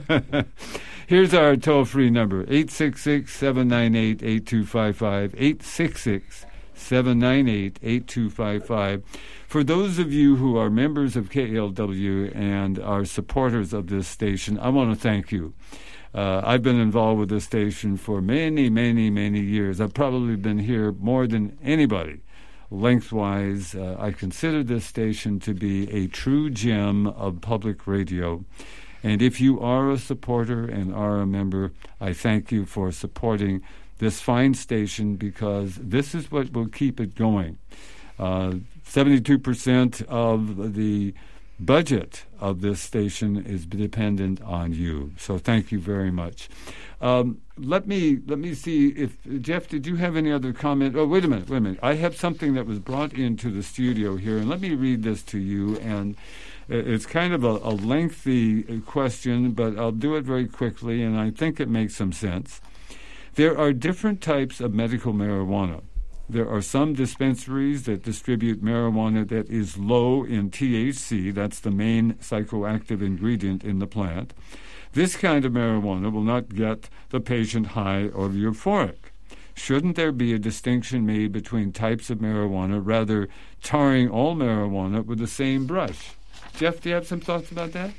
Here's our toll-free number, eight six six, seven nine eight, eight two five five, eight six six, seven nine eight, eight two five five. For those of you who are members of K L W and are supporters of this station, I want to thank you. Uh, I've been involved with this station for many, many, many years. I've probably been here more than anybody. Lengthwise, uh, I consider this station to be a true gem of public radio. And if you are a supporter and are a member, I thank you for supporting this fine station, because this is what will keep it going. Uh, seventy-two percent of the budget of this station is dependent on you. So thank you very much. Um, let me let me see if Jeff, did you have any other comment? Oh, wait a minute, wait a minute. I have something that was brought into the studio here, and let me read this to you. And it's kind of a, a lengthy question, but I'll do it very quickly, and I think it makes some sense. There are different types of medical marijuana. There are some dispensaries that distribute marijuana that is low in T H C. That's the main psychoactive ingredient in the plant. This kind of marijuana will not get the patient high or euphoric. Shouldn't there be a distinction made between types of marijuana, rather tarring all marijuana with the same brush? Jeff, do you have some thoughts about that?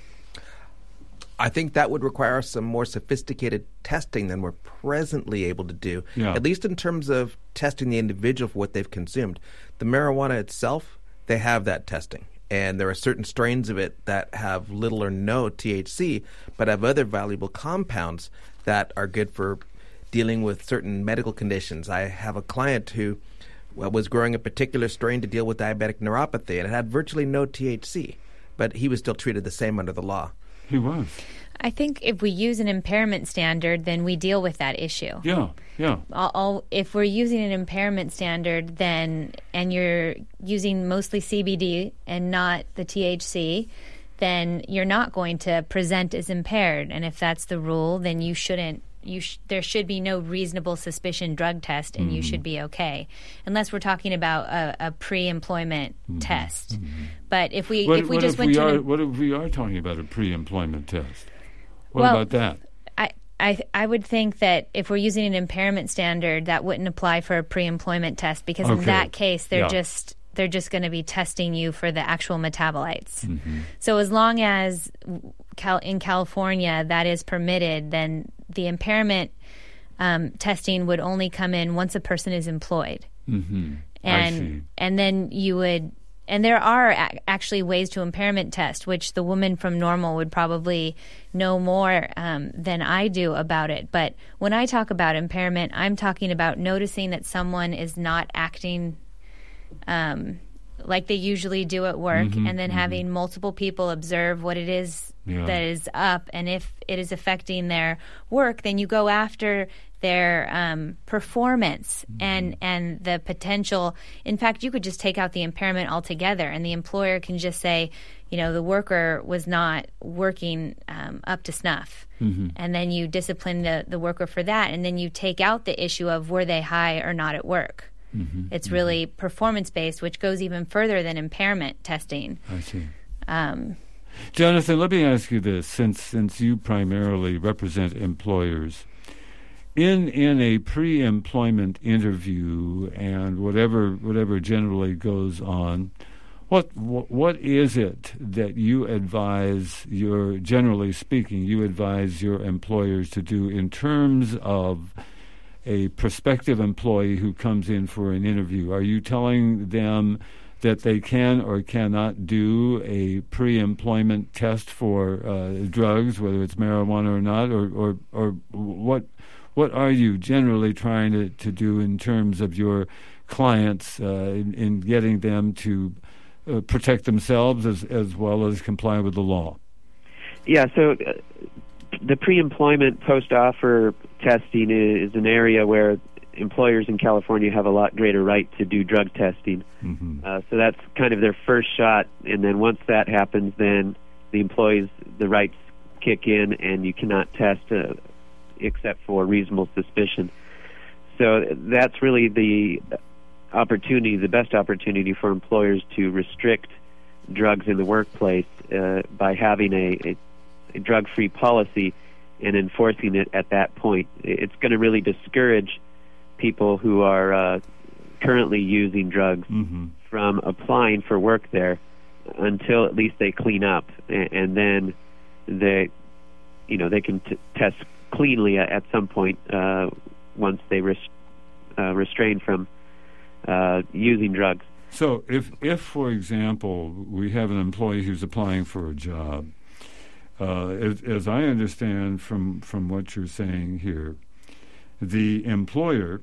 I think that would require some more sophisticated testing than we're presently able to do, yeah. at least in terms of testing the individual for what they've consumed. The marijuana itself, they have that testing. And there are certain strains of it that have little or no T H C, but have other valuable compounds that are good for dealing with certain medical conditions. I have a client who well, was growing a particular strain to deal with diabetic neuropathy, and it had virtually no T H C, but he was still treated the same under the law. He was. I think if we use an impairment standard, then we deal with that issue. Yeah, yeah. I'll, I'll, if we're using an impairment standard, then and you're using mostly C B D and not the T H C, then you're not going to present as impaired. And if that's the rule, then you shouldn't. You sh- there should be no reasonable suspicion drug test, and mm-hmm. you should be okay, unless we're talking about a, a pre-employment mm-hmm. test. Mm-hmm. But if we what, if we what just if went we to are, an, what if we are talking about a pre-employment test? What well, about that? I, I I would think that if we're using an impairment standard, that wouldn't apply for a pre-employment test, because okay. in that case, they're yeah. just they're just going to be testing you for the actual metabolites. Mm-hmm. So as long as Cal- in California that is permitted, then the impairment um, testing would only come in once a person is employed, mm-hmm. and I see. and then you would. And there are a- actually ways to impairment test, which the woman from Normal would probably know more um, than I do about it. But when I talk about impairment, I'm talking about noticing that someone is not acting um, like they usually do at work, mm-hmm, and then mm-hmm. having multiple people observe what it is yeah. that is up. And if it is affecting their work, then you go after their um, performance mm-hmm. and and the potential. In fact, you could just take out the impairment altogether, and the employer can just say, you know, the worker was not working um, up to snuff. Mm-hmm. And then you discipline the, the worker for that, and then you take out the issue of were they high or not at work. Mm-hmm. It's mm-hmm. really performance-based, which goes even further than impairment testing. I see. Um, Jonathan, let me ask you this, since since you primarily represent employers. In in a pre-employment interview and whatever whatever generally goes on, what, what what is it that you advise your, generally speaking, you advise your employers to do in terms of a prospective employee who comes in for an interview? Are you telling them that they can or cannot do a pre-employment test for uh, drugs, whether it's marijuana or not, or, or, or what what are you generally trying to, to do in terms of your clients uh, in, in getting them to uh, protect themselves as, as well as comply with the law? Yeah, so uh, the pre-employment post-offer testing is an area where employers in California have a lot greater right to do drug testing. Mm-hmm. Uh, so that's kind of their first shot, and then once that happens, then the employees, the rights kick in, and you cannot test uh, except for reasonable suspicion. So that's really the opportunity, the best opportunity for employers to restrict drugs in the workplace uh, by having a, a, a drug-free policy and enforcing it at that point. It's going to really discourage people who are uh, currently using drugs mm-hmm. from applying for work there until at least they clean up, and, and then they, you know, they can t- test cleanly at, at some point uh, once they res- uh, restrain from uh, using drugs. So, if, if for example, we have an employee who's applying for a job, uh, as, as I understand from from what you're saying here, the employer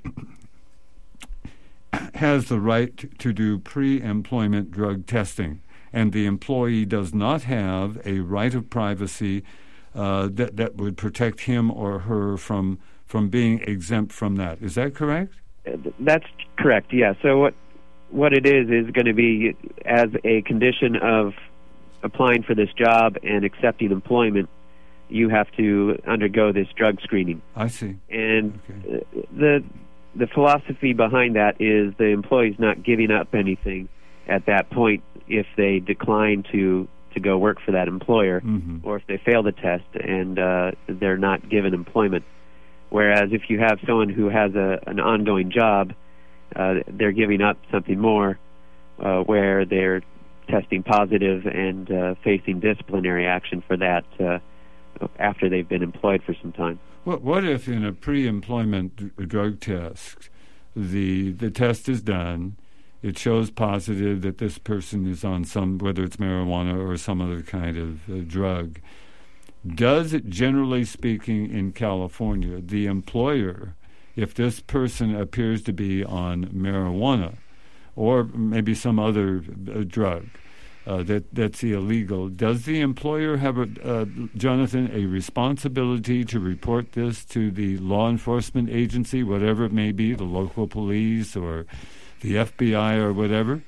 has the right to, to do pre-employment drug testing, and the employee does not have a right of privacy uh, that that would protect him or her from from being exempt from that. Is that correct? That's correct. Yeah. So what what it is is going to be, as a condition of applying for this job and accepting employment, you have to undergo this drug screening. I see. And okay. the the philosophy behind that is the employee's not giving up anything at that point if they decline to, to go work for that employer, mm-hmm. or if they fail the test and uh, they're not given employment. Whereas if you have someone who has a, an ongoing job, uh, they're giving up something more, uh, where they're testing positive and uh, facing disciplinary action for that uh, after they've been employed for some time. What, what if in a pre-employment d- drug test, the the test is done, it shows positive that this person is on some, whether it's marijuana or some other kind of uh, drug? Does it, generally speaking, in California, the employer, if this person appears to be on marijuana or maybe some other uh, drug uh, that that's illegal, does the employer have, a, uh, Jonathan, a responsibility to report this to the law enforcement agency, whatever it may be, the local police or the F B I or whatever?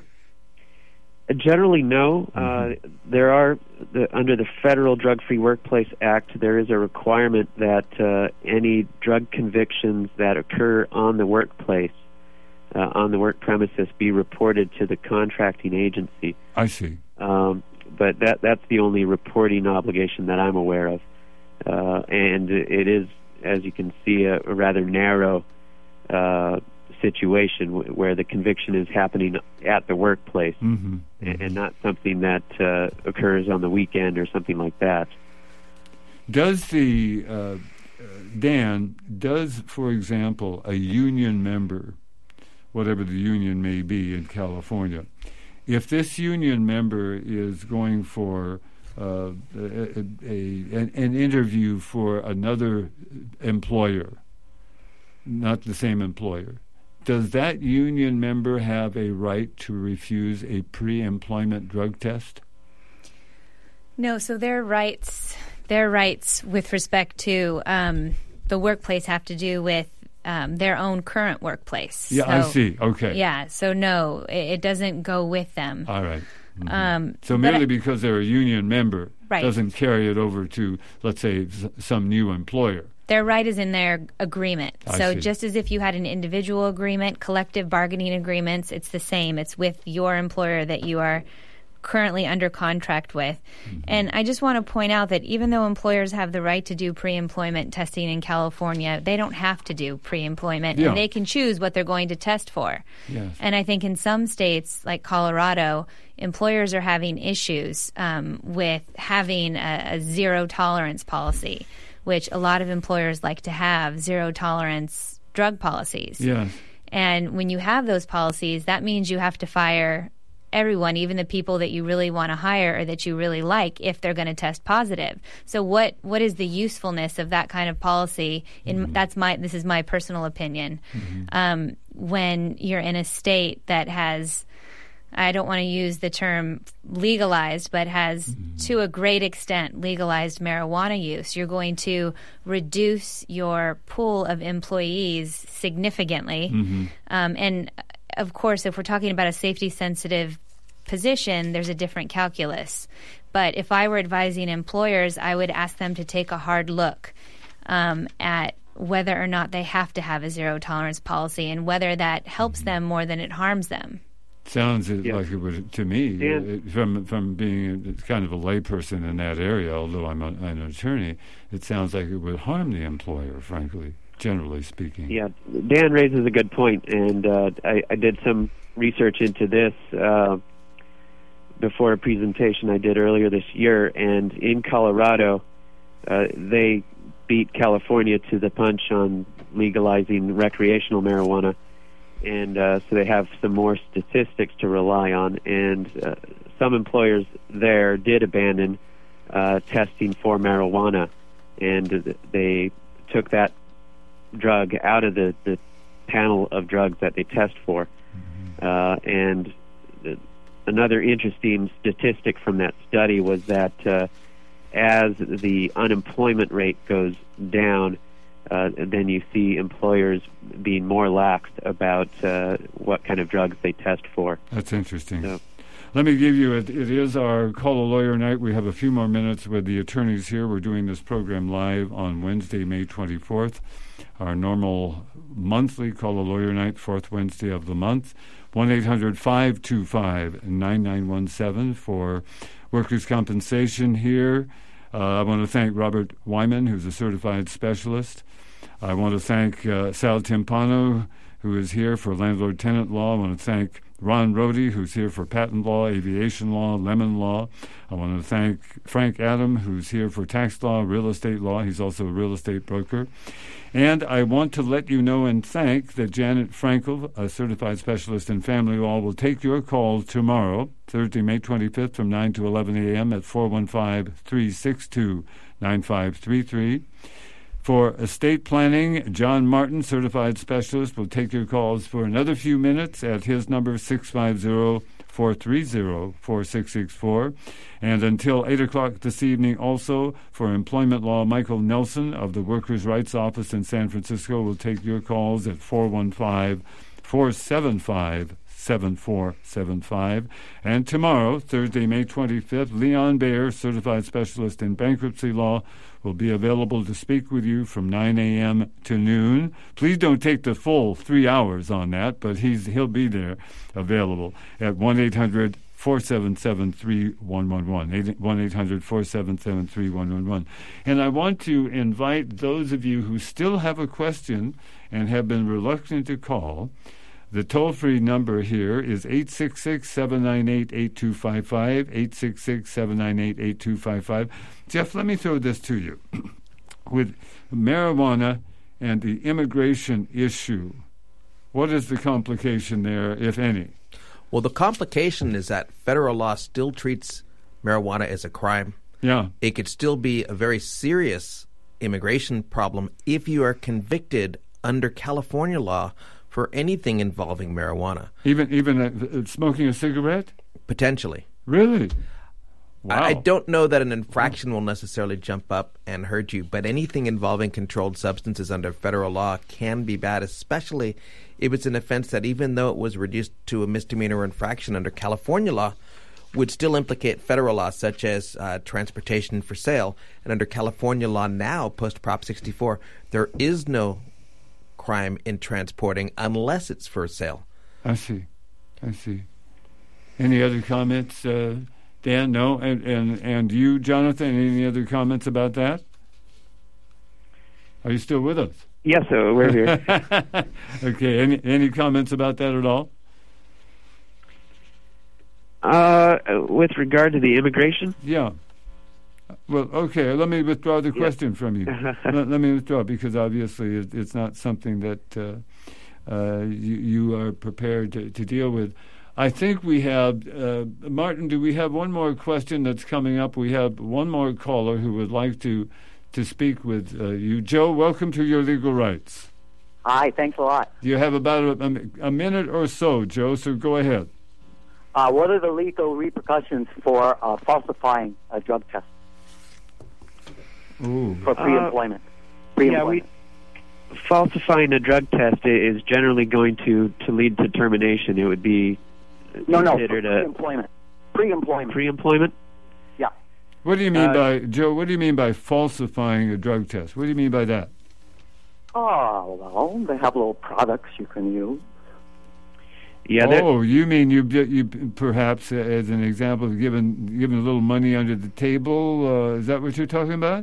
Generally, no. Mm-hmm. Uh, there are, the, under the Federal Drug-Free Workplace Act, there is a requirement that uh, any drug convictions that occur on the workplace, uh, on the work premises, be reported to the contracting agency. I see. Um, but that that's the only reporting obligation that I'm aware of. Uh, and it is, as you can see, a, a rather narrow uh situation w- where the conviction is happening at the workplace, mm-hmm. and, and not something that uh, occurs on the weekend or something like that. Does the, uh, Dan, does, for example, a union member, whatever the union may be in California, if this union member is going for uh, a, a, an, an interview for another employer, not the same employer, does that union member have a right to refuse a pre-employment drug test? No, so their rights, their rights with respect to um, the workplace have to do with um, their own current workplace. Yeah, so, I see. Okay. Yeah, so no, it, it doesn't go with them. All right. Mm-hmm. Um, so merely because they're a union member right. doesn't carry it over to, let's say, s- some new employer. Their right is in their agreement. I so see. Just as if you had an individual agreement, collective bargaining agreements, it's the same. It's with your employer that you are currently under contract with. Mm-hmm. And I just want to point out that even though employers have the right to do pre-employment testing in California, they don't have to do pre-employment, yeah. and they can choose what they're going to test for. Yes. And I think in some states, like Colorado, employers are having issues um, with having a, a zero tolerance policy, which a lot of employers like to have, zero tolerance drug policies. Yes. And when you have those policies, that means you have to fire everyone, even the people that you really want to hire or that you really like, if they're going to test positive. So what what is the usefulness of that kind of policy? In mm-hmm. that's my this is my personal opinion. Mm-hmm. Um, when you're in a state that has, I don't want to use the term legalized, but has mm-hmm. to a great extent legalized marijuana use, you're going to reduce your pool of employees significantly. Mm-hmm. Um, and of course, if we're talking about a safety-sensitive position, there's a different calculus. But if I were advising employers, I would ask them to take a hard look um, at whether or not they have to have a zero-tolerance policy and whether that helps them more than it harms them. Sounds yeah. like it would to me, yeah. from from being kind of a layperson in that area, although I'm, a, I'm an attorney, it sounds like it would harm the employer, frankly. Generally speaking. Yeah, Dan raises a good point, and uh, I, I did some research into this uh, before a presentation I did earlier this year, and in Colorado, uh, they beat California to the punch on legalizing recreational marijuana, and uh, so they have some more statistics to rely on, and uh, some employers there did abandon uh, testing for marijuana, and they took that drug out of the, the panel of drugs that they test for. Mm-hmm. Uh, and the, another interesting statistic from that study was that uh, as the unemployment rate goes down, uh, then you see employers being more lax about uh, what kind of drugs they test for. That's interesting. So, Let me give you, it, it is our Call a Lawyer night. We have a few more minutes with the attorneys here. We're doing this program live on Wednesday, May twenty-fourth. Our normal monthly Call a Lawyer night, fourth Wednesday of the month. one eight hundred five two five nine nine one seven for workers' compensation here. Uh, I want to thank Robert Wyman, who's a certified specialist. I want to thank uh, Sal Timpano, who is here for landlord-tenant law. I want to thank Ron Rohde, who's here for patent law, aviation law, lemon law. I want to thank Frank Adam, who's here for tax law, real estate law. He's also a real estate broker. And I want to let you know and thank that Janet Frankel, a certified specialist in family law, will take your calls tomorrow, Thursday, May twenty-fifth, from nine to eleven a.m. at four one five, three six two, nine five three three. For estate planning, John Martin, certified specialist, will take your calls for another few minutes at his number, six five zero, four three zero, four six six four. And until eight o'clock this evening also, for employment law, Michael Nelson of the Workers' Rights Office in San Francisco will take your calls at four one five, four seven five, seven four seven five. And tomorrow, Thursday, May twenty-fifth, Leon Bayer, certified specialist in bankruptcy law, will be available to speak with you from nine a.m. to noon. Please don't take the full three hours on that, but he's he'll be there available at one eight hundred, four seven seven, three one one one, one eight hundred, four seven seven, three one one one. And I want to invite those of you who still have a question and have been reluctant to call. The toll-free number here is eight six six, seven nine eight, eight two five five, eight six six, seven nine eight, eight two five five. Jeff, let me throw this to you. With marijuana and the immigration issue, what is the complication there, if any? Well, the complication is that federal law still treats marijuana as a crime. Yeah. It could still be a very serious immigration problem if you are convicted under California law for anything involving marijuana. Even even uh, smoking a cigarette? Potentially. Really? Wow. I, I don't know that an infraction will necessarily jump up and hurt you, but anything involving controlled substances under federal law can be bad, especially if it's an offense that, even though it was reduced to a misdemeanor or infraction under California law, would still implicate federal law, such as uh, transportation for sale. And under California law now, post-Prop sixty-four, there is no crime in transporting unless it's for sale. I see. I see. Any other comments, uh, Dan? No? And, and and you, Jonathan, any other comments about that? Are you still with us? Yes, so we're here. Okay. Any any comments about that at all? Uh, with regard to the immigration? Yeah. Well, okay, let me withdraw the question from you. let, let me withdraw, because obviously it, it's not something that uh, uh, you, you are prepared to, to deal with. I think we have, uh, Martin, do we have one more question that's coming up? We have one more caller who would like to, to speak with uh, you. Joe, welcome to Your Legal Rights. Hi, thanks a lot. You have about a, a minute or so, Joe, so go ahead. Uh, what are the legal repercussions for uh, falsifying a drug test? Ooh. For pre-employment. Uh, pre-employment. Yeah, we, falsifying a drug test is generally going to, to lead to termination. It would be no, no, considered a pre-employment. Pre-employment. Pre-employment? Yeah. What do you mean uh, by, Joe, what do you mean by falsifying a drug test? What do you mean by that? Oh, well, they have little products you can use. Yeah. Oh, you mean you you perhaps, uh, as an example, given given a little money under the table? Uh, is that what you're talking about?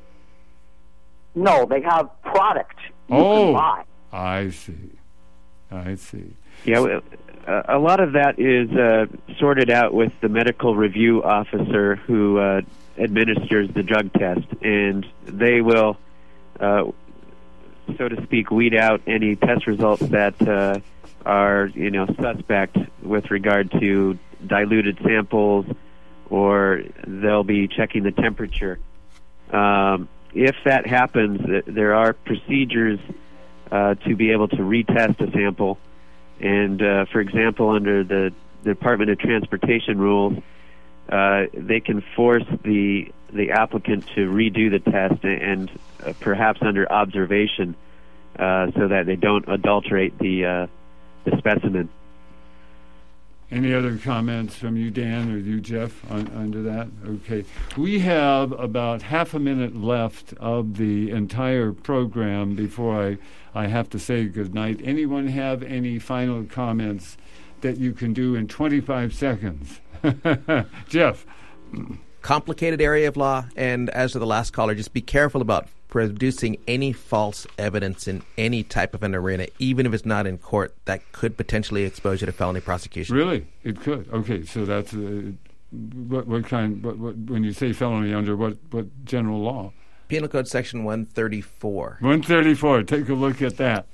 No, they have product you oh, can buy. I see. I see. Yeah, well, uh, a lot of that is uh, sorted out with the medical review officer who uh, administers the drug test, and they will, uh, so to speak, weed out any test results that uh, are, you know, suspect with regard to diluted samples, or they'll be checking the temperature. Um, if that happens, there are procedures uh, to be able to retest a sample. And, uh, for example, under the Department of Transportation rules, uh, they can force the the applicant to redo the test, and uh, perhaps under observation, uh, so that they don't adulterate the uh, the specimen. Any other comments from you, Dan, or you, Jeff, on, under that? Okay. We have about half a minute left of the entire program before I, I have to say goodnight. Anyone have any final comments that you can do in twenty-five seconds? Jeff. Complicated area of law, and as to the last caller, just be careful about producing any false evidence in any type of an arena, even if it's not in court, that could potentially expose you to felony prosecution. Really? It could? Okay, so that's uh, what, what kind, what, what, when you say felony, under what, what general law? Penal Code Section one thirty-four. one thirty-four, take a look at that.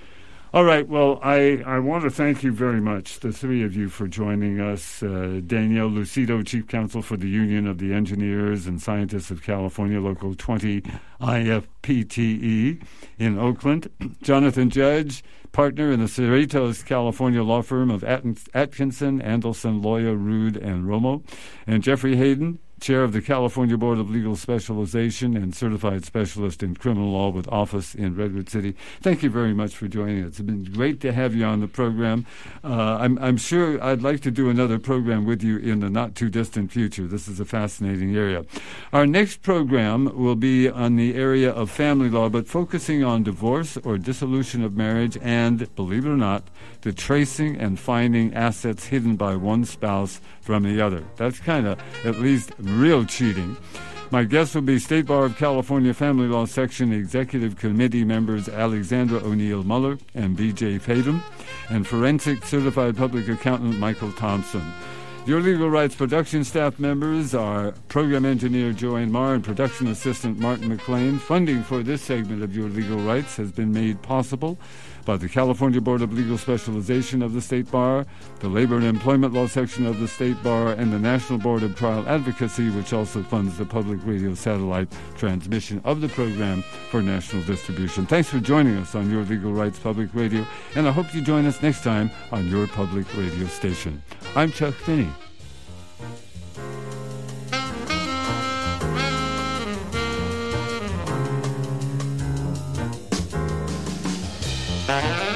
All right, well, I, I want to thank you very much, the three of you, for joining us. Uh, Danielle Lucido, Chief Counsel for the Union of the Engineers and Scientists of California, Local twenty I F P T E in Oakland. Jonathan Judge, partner in the Cerritos, California law firm of Atkinson, Andelson, Loya, Rude, and Romo. And Jeffrey Hayden, Chair of the California Board of Legal Specialization and Certified Specialist in Criminal Law with office in Redwood City. Thank you very much for joining us. It's been great to have you on the program. Uh, I'm, I'm sure I'd like to do another program with you in the not-too-distant future. This is a fascinating area. Our next program will be on the area of family law, but focusing on divorce or dissolution of marriage and, believe it or not, the tracing and finding assets hidden by one spouse from the other. That's kind of, at least, real cheating. My guests will be State Bar of California Family Law Section Executive Committee members Alexandra O'Neill Muller and B J Fadum, and Forensic Certified Public Accountant Michael Thompson. Your Legal Rights production staff members are Program Engineer Joanne Marr and Production Assistant Martin McLean. Funding for this segment of Your Legal Rights has been made possible by the California Board of Legal Specialization of the State Bar, the Labor and Employment Law Section of the State Bar, and the National Board of Trial Advocacy, which also funds the public radio satellite transmission of the program for national distribution. Thanks for joining us on Your Legal Rights Public Radio, and I hope you join us next time on your public radio station. I'm Chuck Finney. Uh-huh.